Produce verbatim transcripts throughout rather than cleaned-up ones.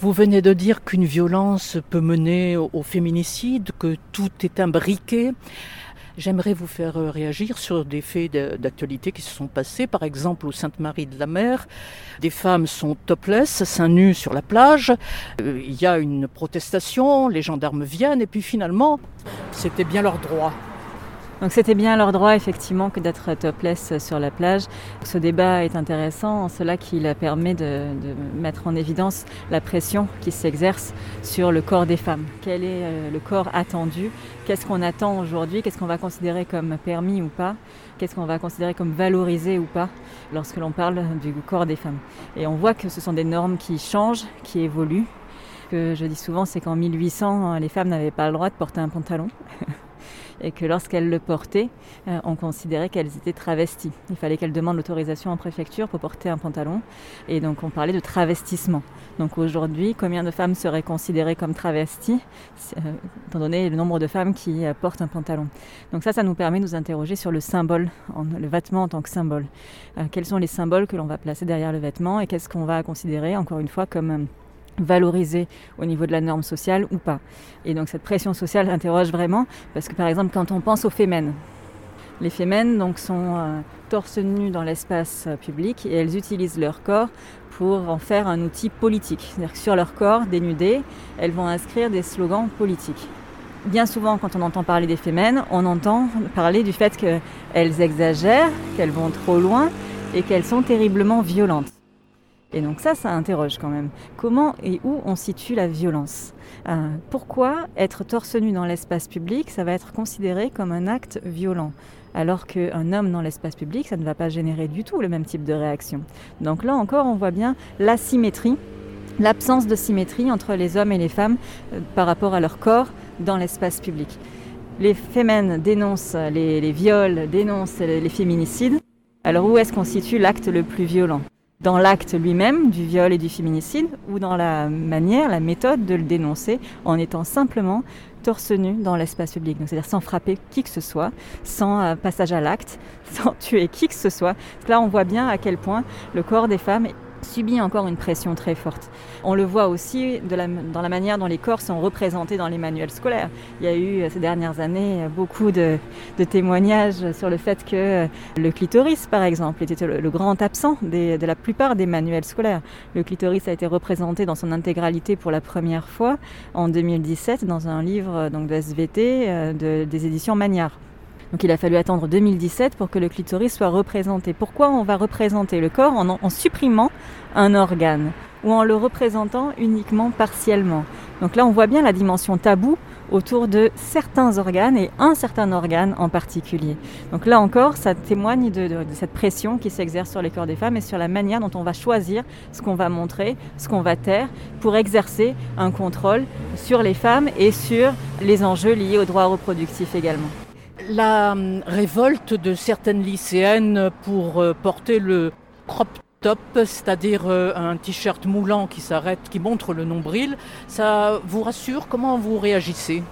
Vous venez de dire qu'une violence peut mener au au féminicide, que tout est imbriqué. J'aimerais vous faire euh, réagir sur des faits de- d'actualité qui se sont passés. Par exemple, au Sainte-Marie-de-la-Mer, des femmes sont topless, seins nus sur la plage. Euh, Il y a une protestation, les gendarmes viennent et puis finalement, c'était bien leur droit. Donc c'était bien leur droit effectivement que d'être topless sur la plage. Ce débat est intéressant en cela qu'il permet de, de mettre en évidence la pression qui s'exerce sur le corps des femmes. Quel est euh, le corps attendu? Qu'est-ce qu'on attend aujourd'hui? Qu'est-ce qu'on va considérer comme permis ou pas? Qu'est-ce qu'on va considérer comme valorisé ou pas lorsque l'on parle du corps des femmes? Et on voit que ce sont des normes qui changent, qui évoluent. Ce que je dis souvent, c'est qu'en mille huit cents, les femmes n'avaient pas le droit de porter un pantalon. Et que lorsqu'elles le portaient, euh, on considérait qu'elles étaient travesties. Il fallait qu'elles demandent l'autorisation en préfecture pour porter un pantalon. Et donc on parlait de travestissement. Donc aujourd'hui, combien de femmes seraient considérées comme travesties, euh, étant donné le nombre de femmes qui euh, portent un pantalon. Donc ça, ça nous permet de nous interroger sur le symbole, en, le vêtement en tant que symbole. Euh, quels sont les symboles que l'on va placer derrière le vêtement et qu'est-ce qu'on va considérer, encore une fois, comme... Euh, valorisé au niveau de la norme sociale ou pas. Et donc cette pression sociale interroge vraiment, parce que par exemple quand on pense aux fémènes, les fémènes donc sont euh, torse nu dans l'espace euh, public et elles utilisent leur corps pour en faire un outil politique. C'est-à-dire que sur leur corps dénudé, elles vont inscrire des slogans politiques. Bien souvent, quand on entend parler des fémènes, on entend parler du fait qu'elles exagèrent, qu'elles vont trop loin et qu'elles sont terriblement violentes. Et donc ça, ça interroge quand même. Comment et où on situe la violence ? euh, Pourquoi être torse nu dans l'espace public, ça va être considéré comme un acte violent ? Alors qu'un homme dans l'espace public, ça ne va pas générer du tout le même type de réaction. Donc là encore, on voit bien l'asymétrie, l'absence de symétrie entre les hommes et les femmes euh, par rapport à leur corps dans l'espace public. Les fémènes dénoncent les, les viols, dénoncent les, les féminicides. Alors où est-ce qu'on situe l'acte le plus violent ? Dans l'acte lui-même du viol et du féminicide ou dans la manière, la méthode de le dénoncer en étant simplement torse nu dans l'espace public. Donc, c'est-à-dire sans frapper qui que ce soit, sans euh, passage à l'acte, sans tuer qui que ce soit. Parce que là, on voit bien à quel point le corps des femmes subit encore une pression très forte. On le voit aussi de la, dans la manière dont les corps sont représentés dans les manuels scolaires. Il y a eu ces dernières années beaucoup de, de témoignages sur le fait que le clitoris, par exemple, était le, le grand absent des, de la plupart des manuels scolaires. Le clitoris a été représenté dans son intégralité pour la première fois en deux mille dix-sept dans un livre donc, de S V T de, des éditions Magnard. Donc il a fallu attendre deux mille dix-sept pour que le clitoris soit représenté. Pourquoi on va représenter le corps en, en supprimant un organe ou en le représentant uniquement partiellement? Donc là, on voit bien la dimension taboue autour de certains organes et un certain organe en particulier. Donc là encore, ça témoigne de, de, de cette pression qui s'exerce sur les corps des femmes et sur la manière dont on va choisir ce qu'on va montrer, ce qu'on va taire pour exercer un contrôle sur les femmes et sur les enjeux liés aux droits reproductifs également. La hum, révolte de certaines lycéennes pour euh, porter le crop top, c'est-à-dire euh, un t-shirt moulant qui s'arrête, qui montre le nombril, ça vous rassure? Comment vous réagissez?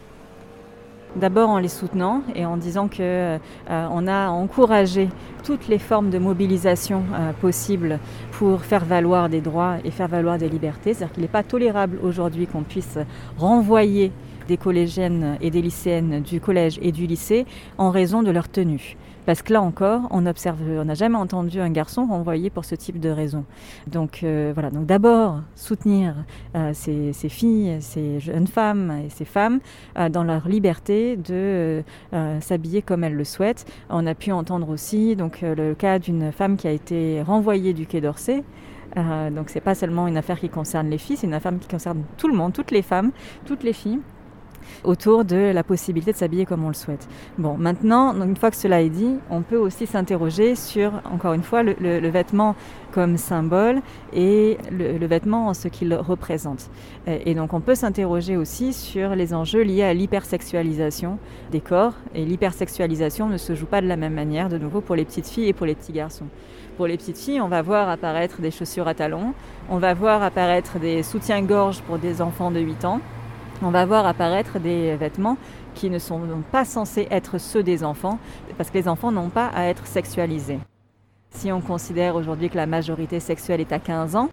D'abord en les soutenant et en disant qu'on euh, a encouragé toutes les formes de mobilisation euh, possibles pour faire valoir des droits et faire valoir des libertés. C'est-à-dire qu'il n'est pas tolérable aujourd'hui qu'on puisse renvoyer des collégiennes et des lycéennes du collège et du lycée en raison de leur tenue. Parce que là encore, on observe, on n'a jamais entendu un garçon renvoyé pour ce type de raison. Donc euh, voilà, donc d'abord soutenir euh, ces, ces filles, ces jeunes femmes et ces femmes euh, dans leur liberté de euh, s'habiller comme elles le souhaitent. On a pu entendre aussi donc, euh, le cas d'une femme qui a été renvoyée du Quai d'Orsay. Euh, donc c'est pas seulement une affaire qui concerne les filles, c'est une affaire qui concerne tout le monde, toutes les femmes, toutes les filles, autour de la possibilité de s'habiller comme on le souhaite. Bon, maintenant, donc une fois que cela est dit, on peut aussi s'interroger sur, encore une fois, le, le, le vêtement comme symbole et le, le vêtement en ce qu'il représente. Et, et donc on peut s'interroger aussi sur les enjeux liés à l'hypersexualisation des corps. Et l'hypersexualisation ne se joue pas de la même manière, de nouveau, pour les petites filles et pour les petits garçons. Pour les petites filles, on va voir apparaître des chaussures à talons, on va voir apparaître des soutiens-gorge pour des enfants de huit ans, on va voir apparaître des vêtements qui ne sont pas censés être ceux des enfants, parce que les enfants n'ont pas à être sexualisés. Si on considère aujourd'hui que la majorité sexuelle est à quinze ans,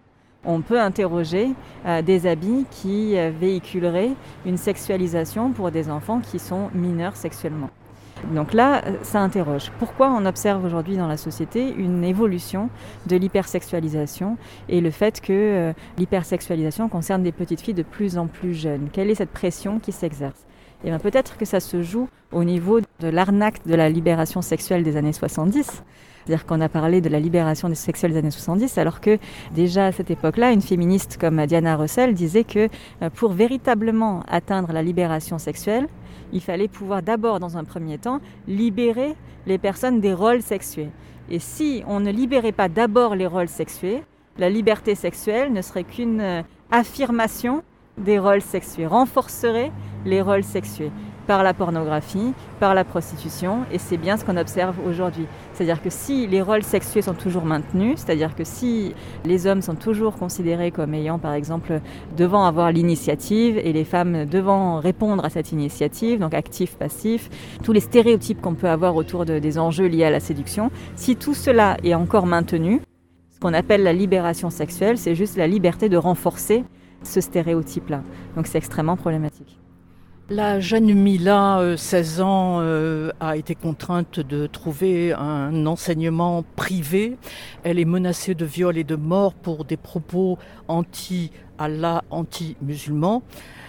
on peut interroger euh, des habits qui euh, véhiculeraient une sexualisation pour des enfants qui sont mineurs sexuellement. Donc là, ça interroge. Pourquoi on observe aujourd'hui dans la société une évolution de l'hypersexualisation et le fait que euh, l'hypersexualisation concerne des petites filles de plus en plus jeunes? Quelle est cette pression qui s'exerce? Et bien peut-être que ça se joue au niveau de l'arnaque de la libération sexuelle des années soixante-dix. C'est-à-dire qu'on a parlé de la libération des sexuelle des années soixante-dix, alors que déjà à cette époque-là, une féministe comme Diana Russell disait que pour véritablement atteindre la libération sexuelle, il fallait pouvoir d'abord, dans un premier temps, libérer les personnes des rôles sexués. Et si on ne libérait pas d'abord les rôles sexués, la liberté sexuelle ne serait qu'une affirmation des rôles sexués, renforcerait les rôles sexués par la pornographie, par la prostitution, et c'est bien ce qu'on observe aujourd'hui. C'est-à-dire que si les rôles sexués sont toujours maintenus, c'est-à-dire que si les hommes sont toujours considérés comme ayant, par exemple, devant avoir l'initiative et les femmes devant répondre à cette initiative, donc actif, passif, tous les stéréotypes qu'on peut avoir autour de, des enjeux liés à la séduction, si tout cela est encore maintenu, ce qu'on appelle la libération sexuelle, c'est juste la liberté de renforcer ce stéréotype-là. Donc c'est extrêmement problématique. La jeune Mila, seize ans, euh, a été contrainte de trouver un enseignement privé. Elle est menacée de viol et de mort pour des propos anti-Allah, anti-musulmans.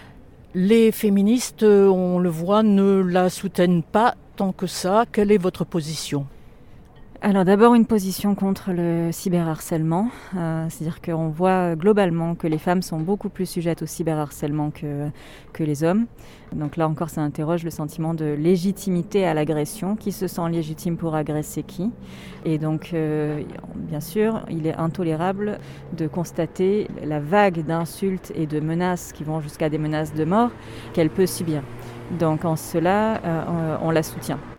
Les féministes, on le voit, ne la soutiennent pas tant que ça. Quelle est votre position ? Alors d'abord une position contre le cyberharcèlement, euh, c'est-à-dire qu'on voit globalement que les femmes sont beaucoup plus sujettes au cyberharcèlement que, que les hommes. Donc là encore ça interroge le sentiment de légitimité à l'agression, qui se sent légitime pour agresser qui. Et donc euh, bien sûr il est intolérable de constater la vague d'insultes et de menaces qui vont jusqu'à des menaces de mort qu'elle peut subir. Donc en cela euh, on la soutient.